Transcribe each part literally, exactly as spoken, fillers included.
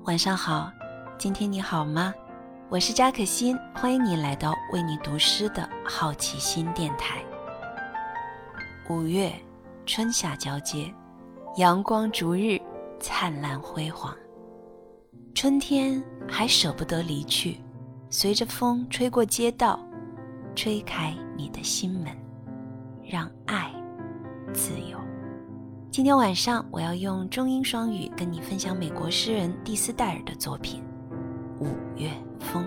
晚上好，今天你好吗？我是扎可欣，欢迎你来到为你读诗的好奇心电台。五月，春夏交接，阳光逐日，灿烂辉煌。春天还舍不得离去，随着风吹过街道，吹开你的心门，让爱自由。今天晚上我要用中英双语跟你分享美国诗人蒂斯戴尔的作品《五月风》。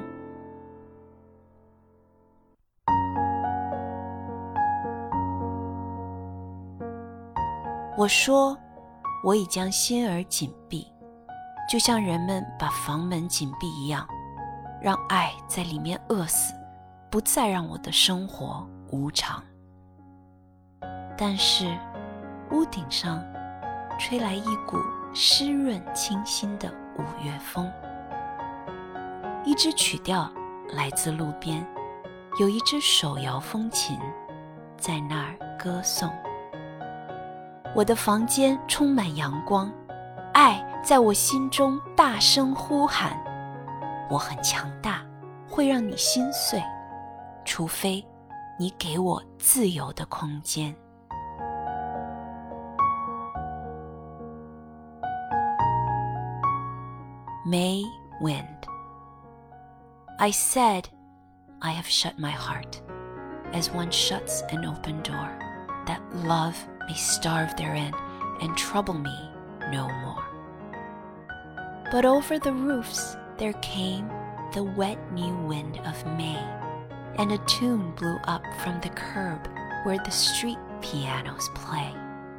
我说，我已将心儿紧闭，就像人们把房门紧闭一样，让爱在里面饿死，不再让我的生活无常。但是屋顶上吹来一股湿润清新的五月风，一支曲调来自路边，有一只手摇风琴在那儿歌颂。我的房间充满阳光，爱在我心中大声呼喊。我很强大，会让你心碎，除非你给我自由的空间。May wind. I said, I have shut my heart, as one shuts an open door, that love may starve therein and trouble me no more. But over the roofs there came the wet new wind of May, and a tune blew up from the curb where the street pianos play.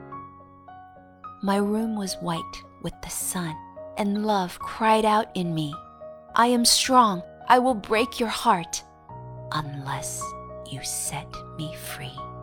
My room was white with the sun, and love cried out in me, I am strong, I will break your heart, unless you set me free.